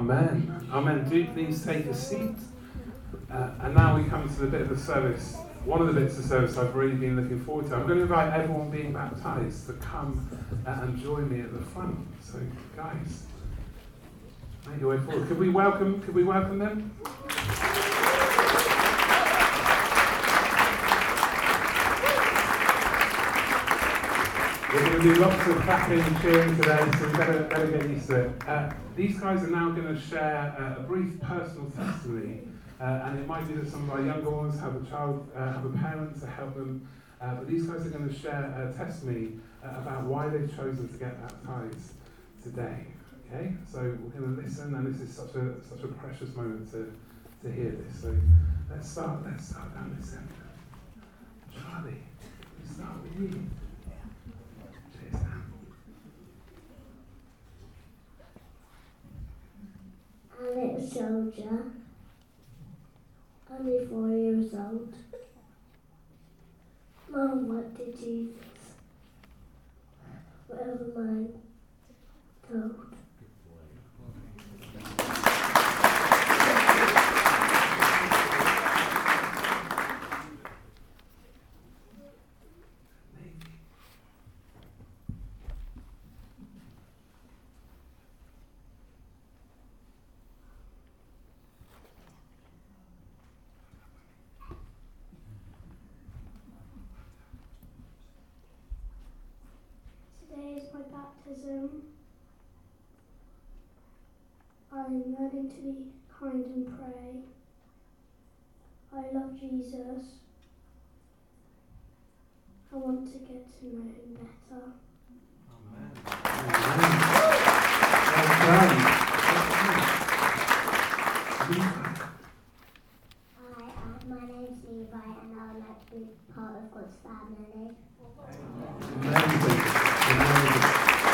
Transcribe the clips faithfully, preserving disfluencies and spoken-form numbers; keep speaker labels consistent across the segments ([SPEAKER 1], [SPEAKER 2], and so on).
[SPEAKER 1] Amen. Amen. Do please take a seat. Uh, and now we come to the bit of the service, one of the bits of service I've really been looking forward to. I'm going to invite everyone being baptised to come uh, and join me at the front. So, guys, make your way forward. Could we welcome? Could we welcome them? We're going to do lots of clapping and cheering today, so we better, better get used to it. Uh, these guys are now going to share uh, a brief personal testimony, uh, and it might be that some of our younger ones have a child, uh, have a parent to help them, uh, but these guys are going to share a testimony uh, about why they've chosen to get baptised today. Okay, so we're going to listen, and this is such a such a precious moment to to hear this. So let's start. Let's start down this end. Charlie, let's start with you.
[SPEAKER 2] I'm a little soldier, only four years old. Mum wanted Jesus, whatever mine told. Today is my baptism. I'm learning to be kind and pray. I love Jesus. I want to get to know him better.
[SPEAKER 1] Amen. Amen.
[SPEAKER 2] Hi, uh, my name's Levi and I would like to be part of God's family.
[SPEAKER 1] Amazing. Amazing.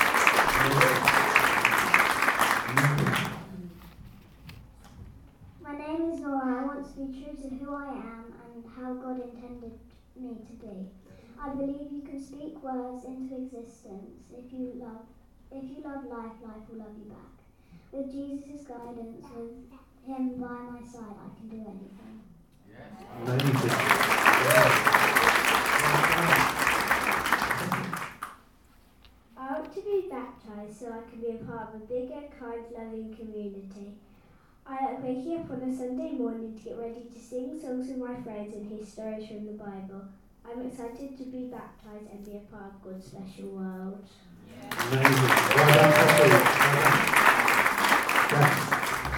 [SPEAKER 2] My name is Nora. I want to be true to who I am and how God intended me to be. I believe you can speak words into existence. If you love, if you love life, life will love you back. With Jesus' guidance, with him by my side, I can do anything.
[SPEAKER 1] Amazing.
[SPEAKER 2] I want to be baptised so I can be a part of a bigger, kind, loving community. I like waking up on a Sunday morning to get ready to sing songs with my friends and hear stories from the Bible. I'm excited to be baptised and be a part of God's special world.
[SPEAKER 1] Amazing. Well done, Poppy. Well done. Yes.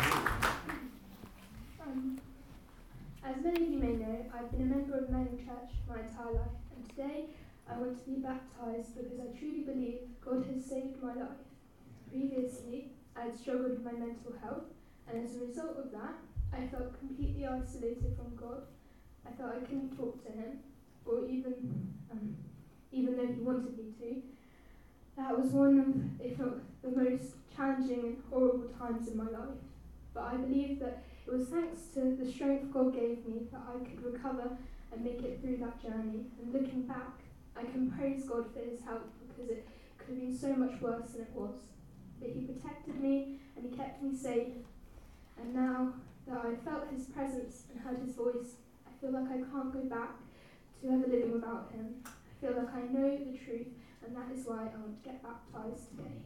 [SPEAKER 3] Um, as many of you may know, I've been a member of Manning Church my entire life, and today I want to be baptised because I truly believe God has saved my life. Previously, I had struggled with my mental health, and as a result of that, I felt completely isolated from God. I felt I couldn't talk to him, or even um, even though he wanted me to. That was one of, if not the most challenging and horrible times in my life. But I believe that it was thanks to the strength God gave me that I could recover and make it through that journey. And looking back, I can praise God for his help because it could have been so much worse than it was. But he protected me and he kept me safe. And now that I felt his presence and heard his voice, I feel like I can't go back to ever living without him. I feel like I know the truth, and that is why I want to get baptised today.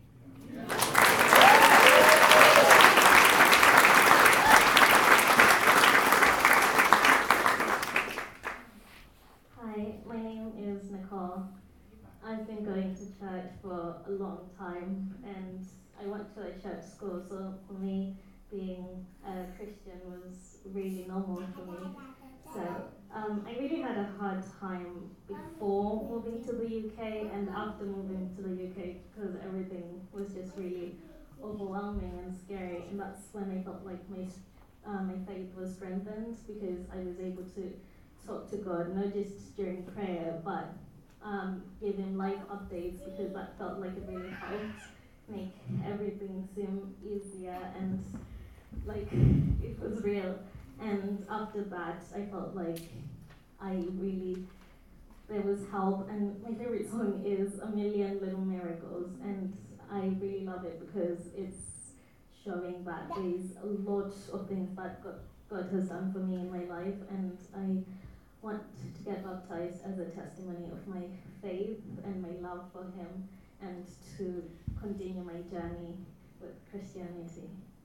[SPEAKER 4] Hi, my name is Nicole. I've been going to church for a long time, and I went to a church school, so for me, being a Christian was really normal for me. So um, I really had a hard time before moving to the U K and after moving to the U K because everything was just really overwhelming and scary, and that's when I felt like my uh, my faith was strengthened because I was able to talk to God, not just during prayer, but um, give him life updates because that felt like it really helped make everything seem easier and like it was real. And after that, I felt like I really, there was help. And my favorite song is A Million Little Miracles. And I really love it because it's showing that there's a lot of things that God, God has done for me in my life, and I want to get baptized as a testimony of my faith and my love for Him, and to continue my journey with Christianity.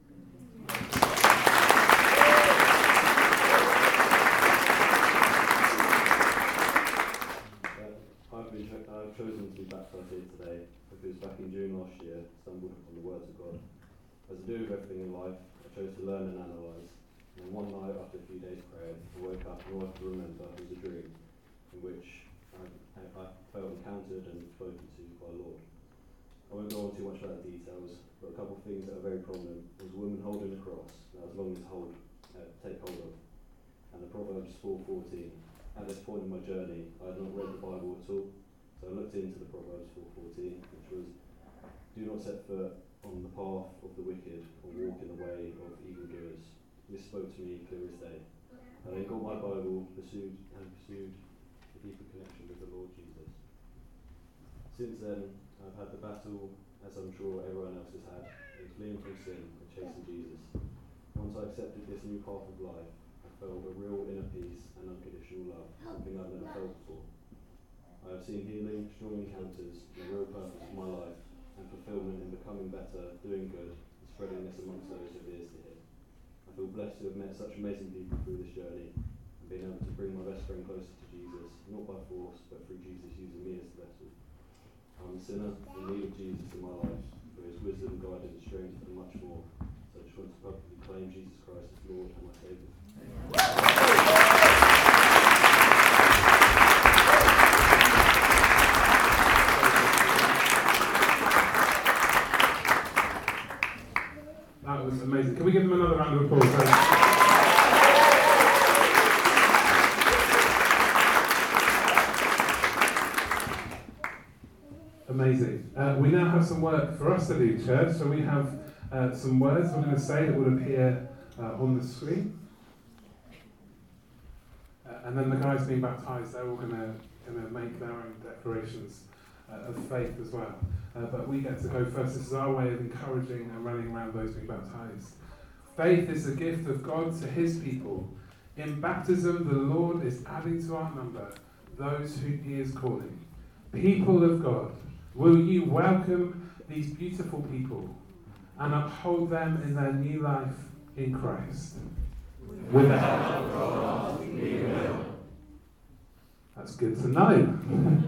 [SPEAKER 5] I've, been cho- I've chosen to be baptised here today because back in June last year, I stumbled upon the words of God. As I do with everything in life, I chose to learn and analyse. And one night, after a few days' prayer, I woke up and all I could remember was a dream in which I, I, I felt encountered and spoken to by the Lord. I won't go on too much about the details, but a couple of things that are very prominent was a woman holding a cross that I was longing to hold, uh, take hold of, and the Proverbs four fourteen. At this point in my journey, I had not read the Bible at all, so I looked into the Proverbs four fourteen, which was, "Do not set foot on the path of the wicked, or walk in the way of evildoers." This spoke to me clear as day. I then got my Bible, pursued and pursued a deeper connection with the Lord Jesus. Since then, I've had the battle, as I'm sure everyone else has had, in fleeing from sin and chasing Jesus. Once I accepted this new path of life, I felt a real inner peace and unconditional love, something I've never felt before. I have seen healing, strong encounters, and a real purpose for my life, and fulfillment in becoming better, doing good, and spreading this amongst those who have ears to hear. I feel blessed to have met such amazing people through this journey, and being able to bring my best friend closer to Jesus, not by force, but through Jesus using me as the vessel. I'm a sinner in need of Jesus in my life, for His wisdom, guidance, strength, and much more. So I just want to publicly claim Jesus Christ as Lord and my Saviour.
[SPEAKER 1] That was amazing. Can we give them another round of applause? Amazing. Uh, we now have some work for us to do, church. So we have uh, some words we're going to say that will appear uh, on the screen. Uh, and then the guys being baptised, they're all going to going to make their own declarations uh, of faith as well. Uh, but we get to go first. This is our way of encouraging and running around those being baptised. Faith is a gift of God to His people. In baptism, the Lord is adding to our number those who He is calling. People of God, will you welcome these beautiful people and uphold them in their new life in Christ? With the help of God, we will. That's good to know.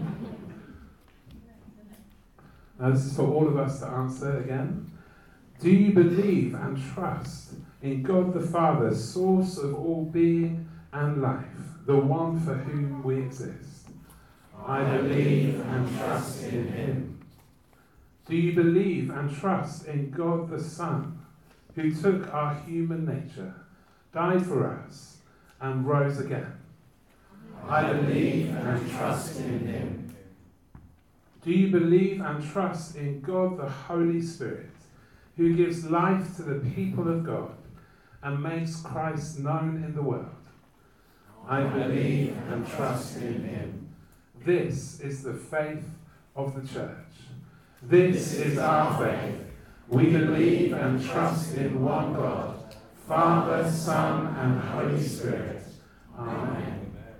[SPEAKER 1] Now this is for all of us to answer again. Do you believe and trust in God the Father, source of all being and life, the one for whom we exist? I believe and trust in Him. Do you believe and trust in God the Son, who took our human nature, died for us, and rose again? I believe and trust in Him. Do you believe and trust in God the Holy Spirit, who gives life to the people of God and makes Christ known in the world? I believe and trust in Him. This is the faith of the church. This is our faith. We believe and trust in one God, Father, Son, and Holy Spirit. Amen.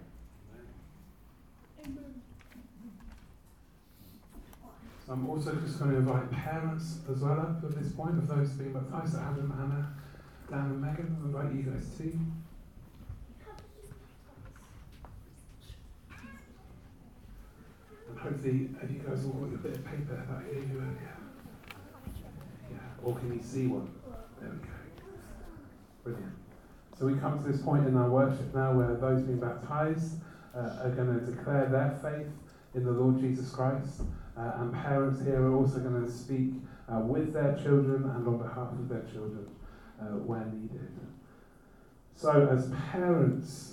[SPEAKER 1] So I'm also just going to invite parents as well up at this point of those being baptised. So Adam, Anna, Dan, and Megan. I'll invite you guys too. And hopefully, have you guys all got your bit of paper that I gave you earlier? Yeah. Or can you see one? There we go. Brilliant. So we come to this point in our worship now where those being baptised uh, are going to declare their faith in the Lord Jesus Christ. Uh, and parents here are also going to speak uh, with their children and on behalf of their children uh, where needed. So as parents,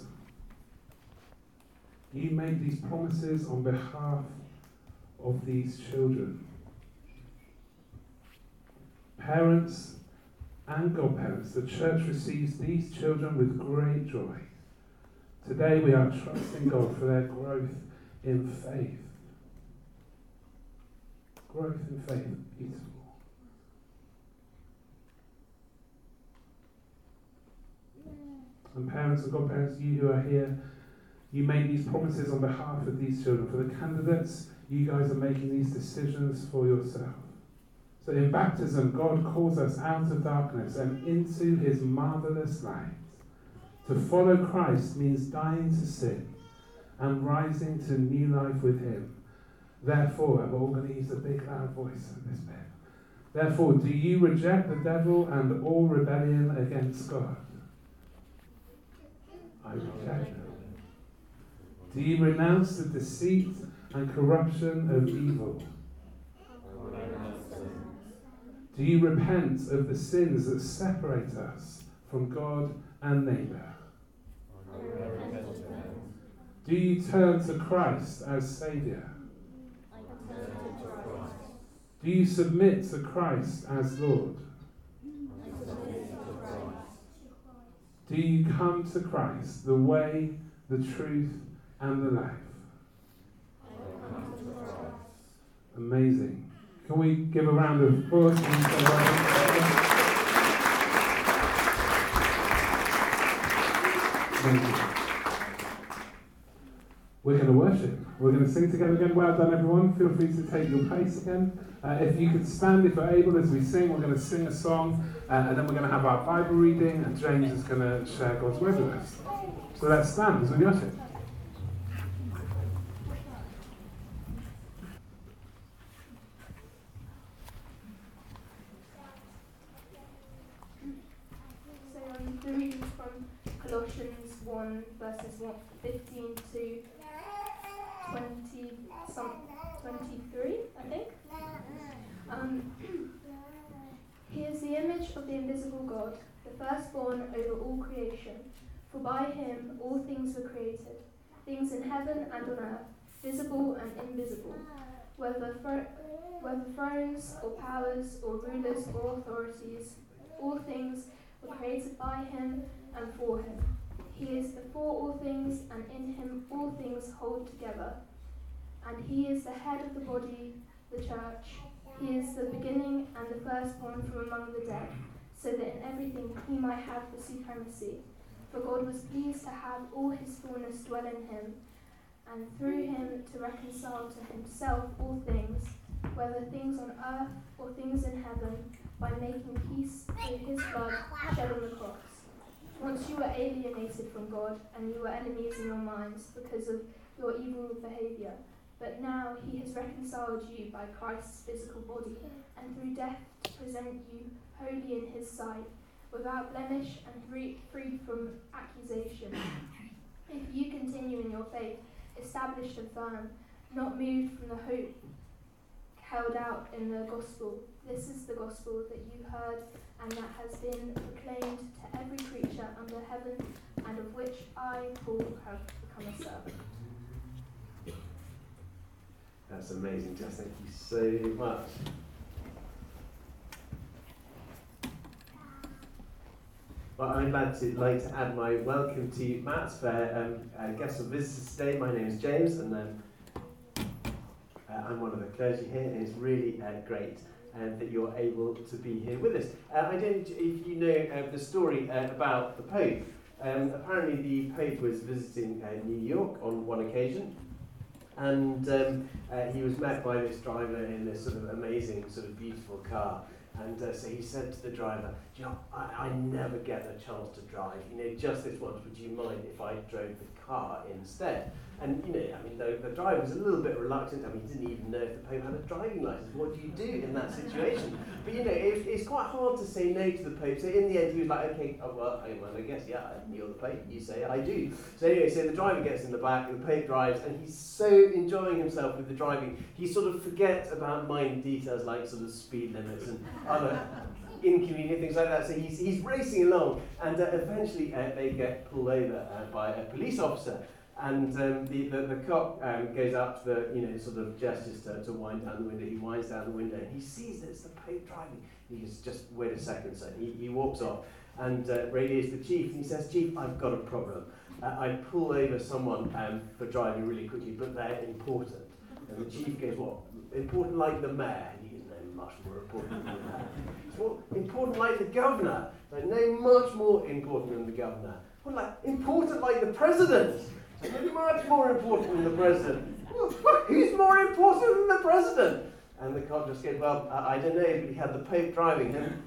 [SPEAKER 1] you make these promises on behalf of these children. Parents and godparents, the church receives these children with great joy. Today we are trusting God for their growth in faith. Growth in faith, beautiful. And parents and godparents, you who are here, you made these promises on behalf of these children. For the candidates, you guys are making these decisions for yourself. So in baptism, God calls us out of darkness and into his marvellous light. To follow Christ means dying to sin and rising to new life with him. Therefore, and we're all going to use a big loud voice in this bit. Therefore, do you reject the devil and all rebellion against God? I reject it. Do you renounce the deceit and corruption of evil? Do you repent of the sins that separate us from God and neighbour? Do you turn to Christ as Saviour? Do you submit to Christ as Lord? Do you come to Christ, the way, the truth, and the life? Amazing. Can we give a round of applause? Thank you. We're going to worship. We're going to sing together again. Well done, everyone. Feel free to take your place again. Uh, if you could stand, if you're able, as we sing, we're going to sing a song, uh, and then we're going to have our Bible reading, and James is going to share God's word with us. So let's stand as we worship.
[SPEAKER 3] So I'm reading from Colossians one, verses fifteen to twenty, some, twenty-three, I think. Um, he is the image of the invisible God, the firstborn over all creation. For by him all things were created, things in heaven and on earth, visible and invisible, whether, thro- whether thrones or powers or rulers or authorities, all things were created by him and for him. He is before all things, and in him all things hold together. And he is the head of the body, the church. He is the beginning and the firstborn from among the dead, so that in everything he might have the supremacy. For God was pleased to have all his fullness dwell in him, and through him to reconcile to himself all things, whether things on earth or things in heaven, by making peace through his blood shed on the cross. Once you were alienated from God, and you were enemies in your minds because of your evil behaviour, but now he has reconciled you by Christ's physical body, and through death to present you holy in his sight, without blemish and free, free from accusation. If you continue in your faith, established and firm, not moved from the hope held out in the gospel. This is the gospel that you heard and that has been proclaimed to every creature under heaven, and of which I, Paul, have become a servant.
[SPEAKER 6] That's amazing, Jess. Thank you so much. Well, I'd like to, like to add my welcome to Matt's for um, uh, guests and visitors today. My name is James, and um, uh, I'm one of the clergy here, and it's really uh, great uh, that you're able to be here with us. Uh, I don't know if you know uh, the story uh, about the Pope. Um, apparently the Pope was visiting uh, New York on one occasion, and um, uh, he was met by this driver in this sort of amazing, sort of beautiful car. And uh, so he said to the driver, you know, I, I never get the chance to drive. You know, just this once, would you mind if I drove the car instead? And, you know, I mean, the, the driver was a little bit reluctant. I mean, he didn't even know if the Pope had a driving licence. What do you do in that situation? But, you know, it, it's quite hard to say no to the Pope. So in the end, he was like, okay, oh, well, I, well, I guess, yeah, you're the Pope. You say I do. So anyway, so the driver gets in the back, the Pope drives, and he's so enjoying himself with the driving, he sort of forgets about minor details like sort of speed limits and other inconvenient things like that. So he's, he's racing along, and uh, eventually uh, they get pulled over uh, by a police officer. And um, the, the, the cop um, goes up to the, you know, sort of gestures to, to wind down the window. He winds down the window and he sees that it's the Pope driving. He goes, just wait a second. So he, he walks off and uh, radios the chief, and he says, Chief, I've got a problem. Uh, I pull over someone um, for driving really quickly, but they're important. And the chief goes, what? Important like the mayor? And he goes, no, much more important than that. Well, important like the governor? Like, no, much more important than the governor. Well, like, important like the president. Maybe much more important than the president. Well, who's more important than the president? And the cop just said, well, I, I don't know, but he had the Pope driving him.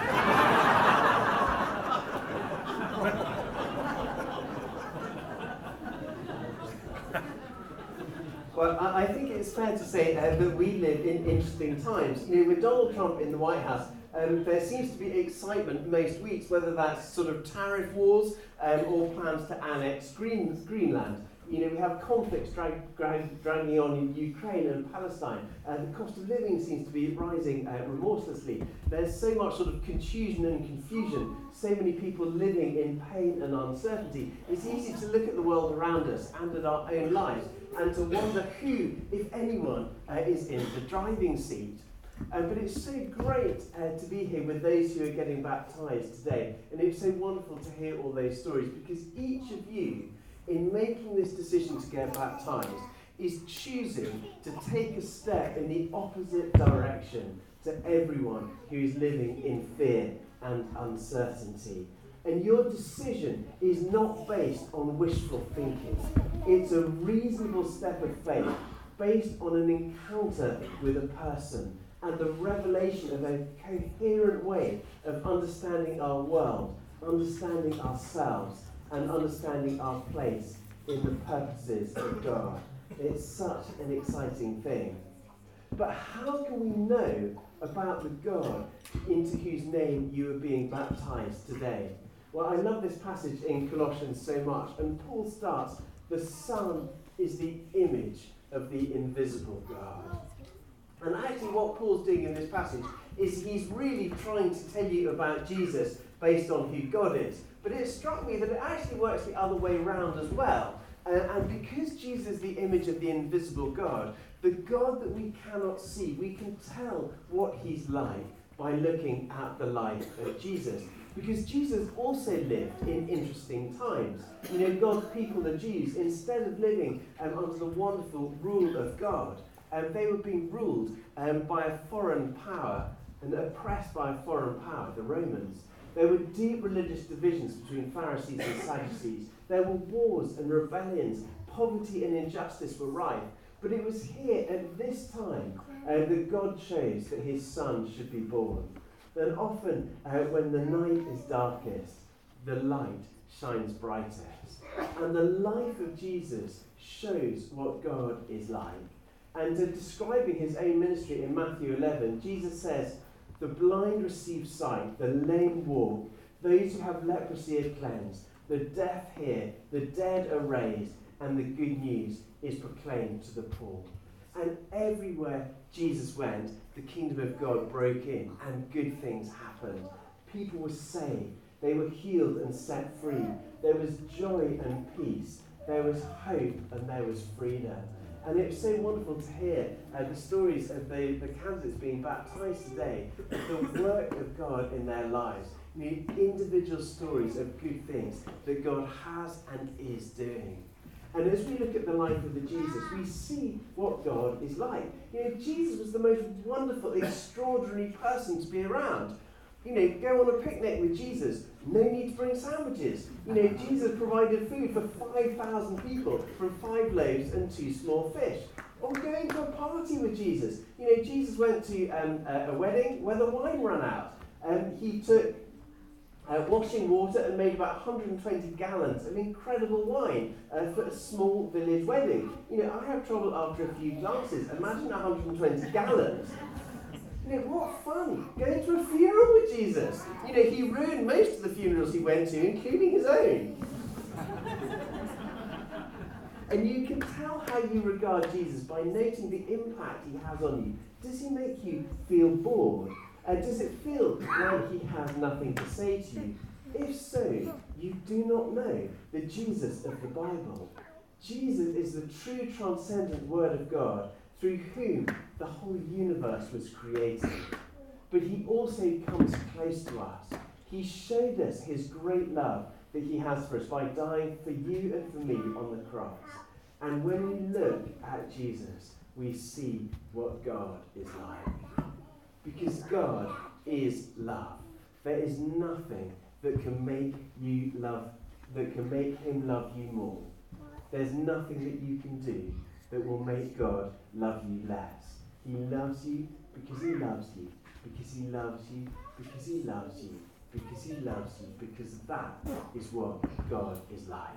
[SPEAKER 6] Well, I, I think it's fair to say uh, that we live in interesting times. You know, with Donald Trump in the White House, um, there seems to be excitement most weeks, whether that's sort of tariff wars um, or plans to annex Green, Greenland. You know, we have conflicts drag, drag, dragging on in Ukraine and Palestine. Uh, the cost of living seems to be rising uh, remorselessly. There's so much sort of confusion and confusion, so many people living in pain and uncertainty. It's easy to look at the world around us and at our own lives and to wonder who, if anyone, uh, is in the driving seat. Uh, but it's so great uh, to be here with those who are getting baptised today. And it's so wonderful to hear all those stories, because each of you, in making this decision to get baptised, is choosing to take a step in the opposite direction to everyone who is living in fear and uncertainty. And your decision is not based on wishful thinking. It's a reasonable step of faith based on an encounter with a person and the revelation of a coherent way of understanding our world, understanding ourselves, and understanding our place in the purposes of God. It's such an exciting thing. But how can we know about the God into whose name you are being baptized today? Well, I love this passage in Colossians so much, and Paul starts, the Son is the image of the invisible God. And actually what Paul's doing in this passage is he's really trying to tell you about Jesus based on who God is. But it struck me that it actually works the other way around as well. Uh, and because Jesus is the image of the invisible God, the God that we cannot see, we can tell what he's like by looking at the life of Jesus. Because Jesus also lived in interesting times. You know, God's people, the Jews, instead of living um, under the wonderful rule of God, um, they were being ruled um, by a foreign power and oppressed by a foreign power, the Romans. There were deep religious divisions between Pharisees and Sadducees. There were wars and rebellions. Poverty and injustice were rife. But it was here at this time uh, that God chose that his Son should be born. And often uh, when the night is darkest, the light shines brightest. And the life of Jesus shows what God is like. And uh, describing his own ministry in Matthew eleven, Jesus says, the blind receive sight, the lame walk, those who have leprosy are cleansed, the deaf hear, the dead are raised, and the good news is proclaimed to the poor. And everywhere Jesus went, the kingdom of God broke in, and good things happened. People were saved, they were healed and set free. There was joy and peace, there was hope, and there was freedom. And it was so wonderful to hear uh, the stories of the, the candidates being baptised today, the work of God in their lives, you know, individual stories of good things that God has and is doing. And as we look at the life of the Jesus, we see what God is like. You know, Jesus was the most wonderful, extraordinary person to be around. You know, go on a picnic with Jesus, no need to bring sandwiches. You know, Jesus provided food for five thousand people from five loaves and two small fish. Or going to a party with Jesus. You know, Jesus went to um, a, a wedding where the wine ran out. Um, he took uh, washing water and made about one hundred twenty gallons of incredible wine uh, for a small village wedding. You know, I have trouble after a few glasses. Imagine one hundred twenty gallons. You know, what fun, going to a funeral with Jesus. You know, he ruined most of the funerals he went to, including his own. And you can tell how you regard Jesus by noting the impact he has on you. Does he make you feel bored? Uh, does it feel like he has nothing to say to you? If so, you do not know the Jesus of the Bible. Jesus is the true transcendent Word of God, through whom the whole universe was created. But he also comes close to us. He showed us his great love that he has for us by dying for you and for me on the cross. And when we look at Jesus, we see what God is like. Because God is love. There is nothing that can make you love that can make him love you more. There's nothing that you can do that will make God love you less. He loves you because he loves you, because he loves you, because he loves you, because he loves you, because that is what God is like.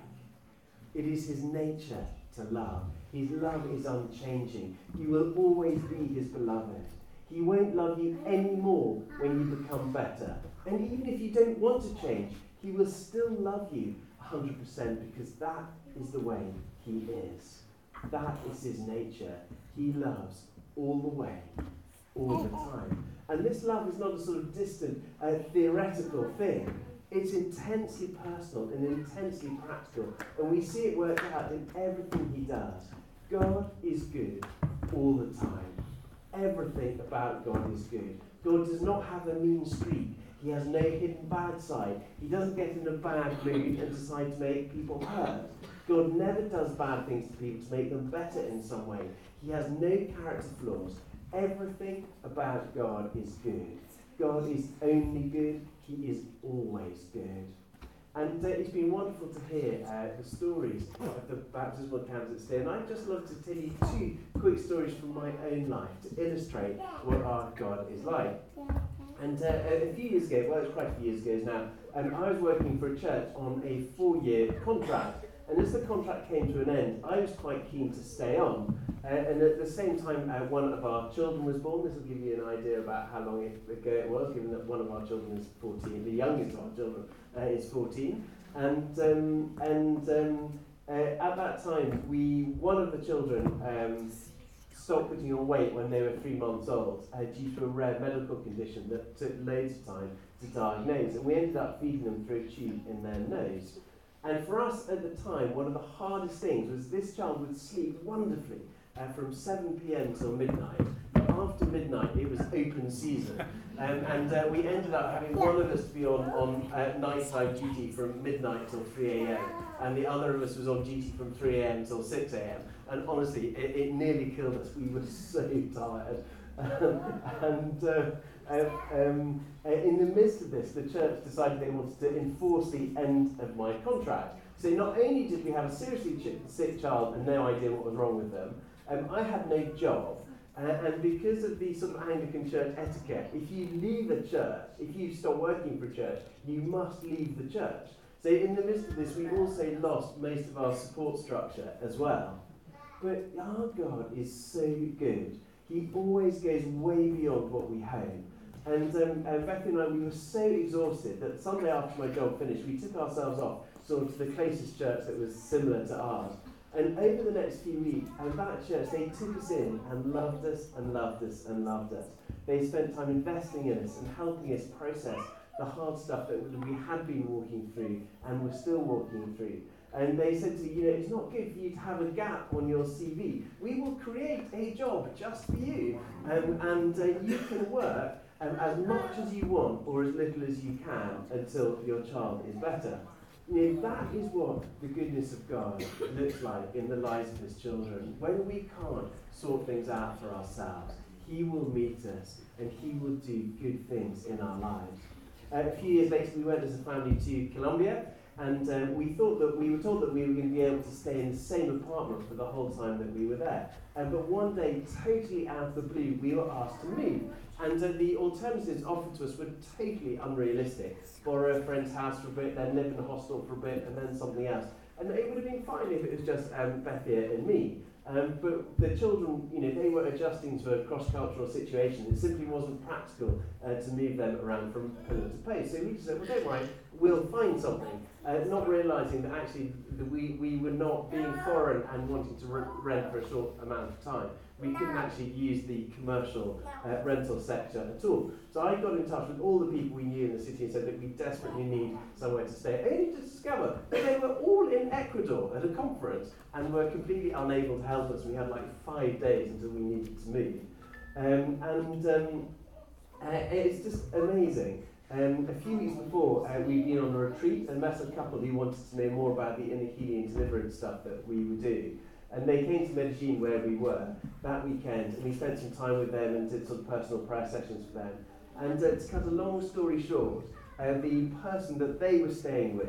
[SPEAKER 6] It is his nature to love. His love is unchanging. You will always be his beloved. He won't love you any more when you become better. And even if you don't want to change, he will still love you one hundred percent because that is the way he is. That is his nature. He loves all the way, all the time. And this love is not a sort of distant, uh, theoretical thing. It's intensely personal and intensely practical. And we see it worked out in everything he does. God is good all the time. Everything about God is good. God does not have a mean streak. He has no hidden bad side. He doesn't get in a bad mood and decide to make people hurt. God never does bad things to people to make them better in some way. He has no character flaws. Everything about God is good. God is only good. He is always good. And uh, it's been wonderful to hear uh, the stories of the baptismal candidates today. And I'd just love to tell you two quick stories from my own life to illustrate what our God is like. And uh, a few years ago, well, it's quite a few years ago now, um, I was working for a church on a four-year contract. And as the contract came to an end, I was quite keen to stay on. Uh, and at the same time, uh, one of our children was born. This will give you an idea about how long it, ago it was, given that one of our children is fourteen. The youngest of our children uh, is fourteen. And um, and um, uh, at that time, we one of the children um, stopped putting on weight when they were three months old uh, due to a rare medical condition that took loads of time to diagnose. And we ended up feeding them through a tube in their nose. And for us at the time, one of the hardest things was this child would sleep wonderfully uh, from seven p.m. till midnight. But after midnight, it was open season. Um, and uh, we ended up having one of us to be on, on uh, nighttime duty from midnight till three a.m. And the other of us was on duty from three a.m. till six a.m. And honestly, it, it nearly killed us. We were so tired. Um, and uh, uh, um, uh, in the midst of this, the church decided they wanted to enforce the end of my contract. So not only did we have a seriously ch- sick child and no idea what was wrong with them, um, I had no job. Uh, and because of the sort of Anglican church etiquette, if you leave a church, if you stop working for a church, you must leave the church. So in the midst of this, we also lost most of our support structure as well. But our God is so good. He always goes way beyond what we hope. And um, uh, Becky and I, we were so exhausted that Sunday after my job finished, we took ourselves off sort of to the closest church that was similar to ours. And over the next few weeks, at that church, they took us in and loved us and loved us and loved us. They spent time investing in us and helping us process the hard stuff that we had been walking through and were still walking through. And they said to you, know, it's not good for you to have a gap on your C V. We will create a job just for you. Um, and uh, you can work um, as much as you want or as little as you can until your child is better. You know, that is what the goodness of God looks like in the lives of his children. When we can't sort things out for ourselves, he will meet us and he will do good things in our lives. Uh, a few years later, we went as a family to Colombia. And um, we thought that we were told that we were going to be able to stay in the same apartment for the whole time that we were there. Um, but one day, totally out of the blue, we were asked to move. And uh, the alternatives offered to us were totally unrealistic. Borrow a friend's house for a bit, then live in a hostel for a bit, and then something else. And it would have been fine if it was just um, Bethia and me. Um, but the children, you know, they were adjusting to a cross-cultural situation. It simply wasn't practical uh, to move them around from pillar to post. So we just said, well, don't worry, we'll find something. Uh, not realising that actually that we, we were not being foreign and wanting to re- rent for a short amount of time. We couldn't actually use the commercial uh, rental sector at all. So I got in touch with all the people we knew in the city and said that we desperately need somewhere to stay. Only to discover that they were all in Ecuador at a conference and were completely unable to help us. We had like five days until we needed to move. Um, and um, uh, it's just amazing. Um, a few weeks before, uh, we'd been on a retreat and met a couple who wanted to know more about the inner healing and deliverance stuff that we would do. And they came to Medellin, where we were, that weekend, and we spent some time with them and did sort of personal prayer sessions for them. And uh, to cut a long story short, uh, the person that they were staying with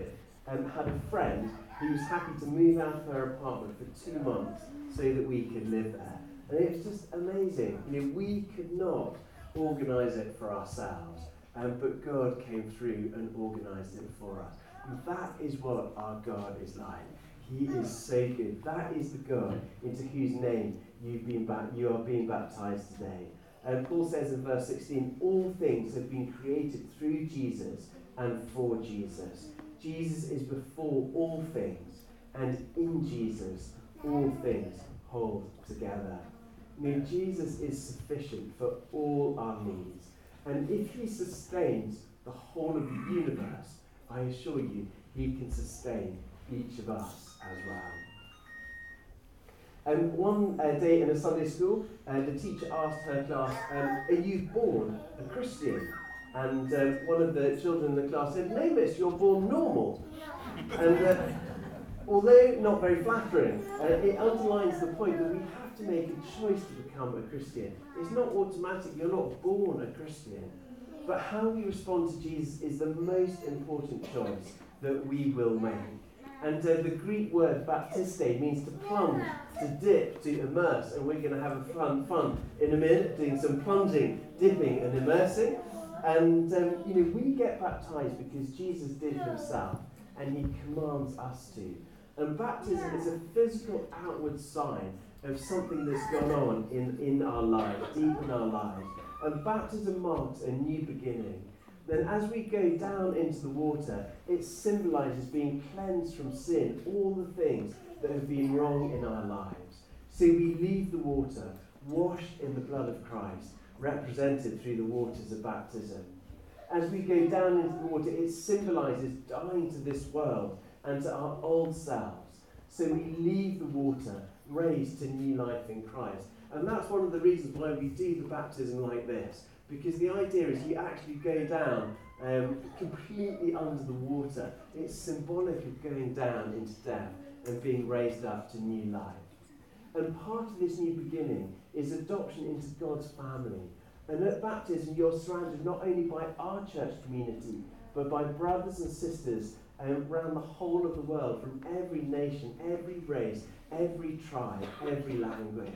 [SPEAKER 6] um, had a friend who was happy to move out of her apartment for two months so that we could live there. And it was just amazing. You know, we could not organise it for ourselves, um, but God came through and organised it for us. And that is what our God is like. He is so good. That is the God into whose name you've been ba- you are being baptised today. And Paul says in verse sixteen, all things have been created through Jesus and for Jesus. Jesus is before all things, and in Jesus all things hold together. I mean, Jesus is sufficient for all our needs. And if he sustains the whole of the universe, I assure you, he can sustain each of us as well. And um, one uh, day in a Sunday school, uh, the teacher asked her class, um, are you born a Christian? And uh, one of the children in the class said, no, miss, you're born normal. And uh, although not very flattering, uh, it underlines the point that we have to make a choice to become a Christian. It's not automatic, you're not born a Christian. But how we respond to Jesus is the most important choice that we will make. And uh, the Greek word baptiste means to plunge, to dip, to immerse. And we're going to have a fun fun in a minute, doing some plunging, dipping and immersing. And um, you know, we get baptized because Jesus did himself, and he commands us to. And baptism is a physical outward sign of something that's gone on in, in our lives, deep in our lives. And baptism marks a new beginning. Then as we go down into the water, it symbolises being cleansed from sin, all the things that have been wrong in our lives. So we leave the water, washed in the blood of Christ, represented through the waters of baptism. As we go down into the water, it symbolises dying to this world and to our old selves. So we leave the water, raised to new life in Christ. And that's one of the reasons why we do the baptism like this. Because the idea is you actually go down um, completely under the water. It's symbolic of going down into death and being raised up to new life. And part of this new beginning is adoption into God's family. And at baptism, you're surrounded not only by our church community, but by brothers and sisters um, around the whole of the world, from every nation, every race, every tribe, every language.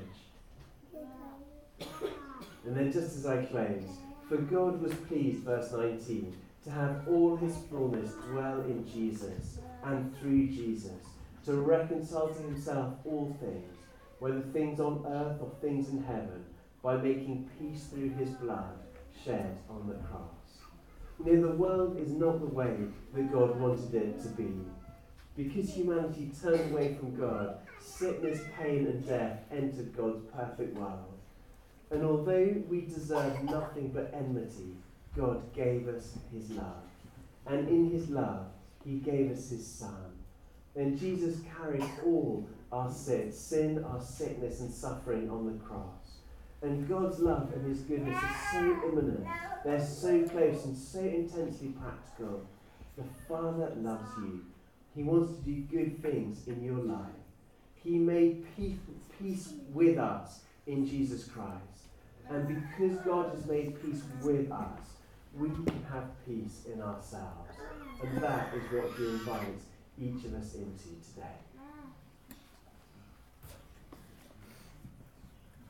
[SPEAKER 6] And then just as I close, for God was pleased, verse nineteen, to have all his fullness dwell in Jesus and through Jesus, to reconcile to himself all things, whether things on earth or things in heaven, by making peace through his blood shed on the cross. You know, the world is not the way that God wanted it to be. Because humanity turned away from God, sickness, pain and death entered God's perfect world. And although we deserve nothing but enmity, God gave us his love. And in his love, he gave us his Son. Then Jesus carried all our sin, sin, our sickness and suffering on the cross. And God's love and his goodness are so imminent, they're so close and so intensely practical. The Father loves you. He wants to do good things in your life. He made peace, peace with us in Jesus Christ. And because God has made peace with us, we can have peace in ourselves. And that is what he invites each of us into today.